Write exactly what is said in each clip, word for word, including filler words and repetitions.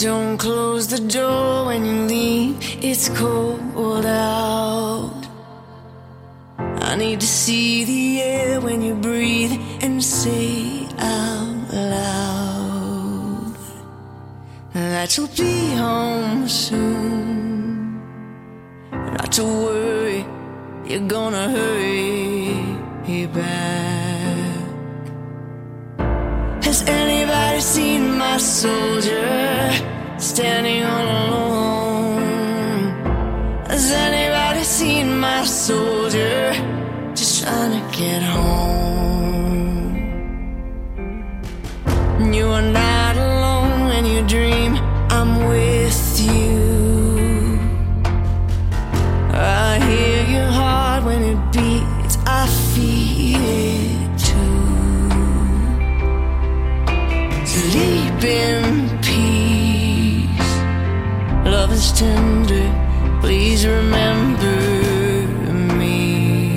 Don't close the door when you leave, it's cold out. I need to see the air when you breathe and say out loud that you'll be home soon. Not to worry, you're gonna hurry back. Has anybody seen my soldier standing all alone? Has anybody seen my soldier just trying to get home? You are not alone when you dream I'm with you. I hear your heart when it beats, I feel it too. Sleep in peace, love is tender, please remember me.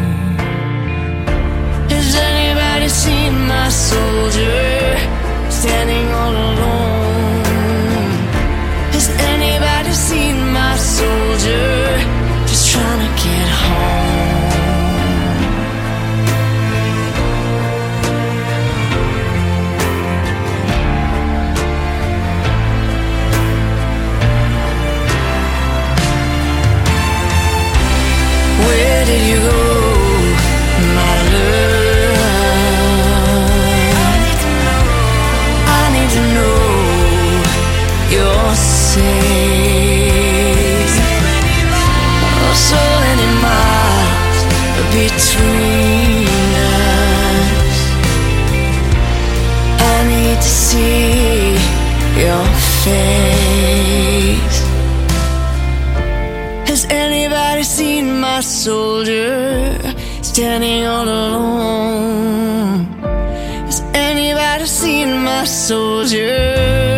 Has anybody seen my soldier standing all alone? Has anybody seen my soldier just trying to get home? Where did you go, my love? I need to know you're safe. Oh, so many miles between us. I need to see your face. Has anybody seen my soldier standing all alone? Has anybody seen my soldier?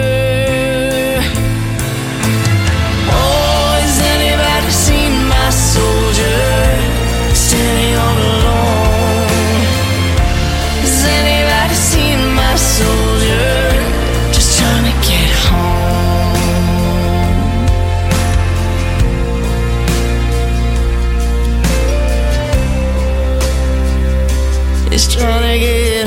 Oh, has anybody seen my soldier standing all alone? Has anybody seen my soldier just trying to get home? Just trying to get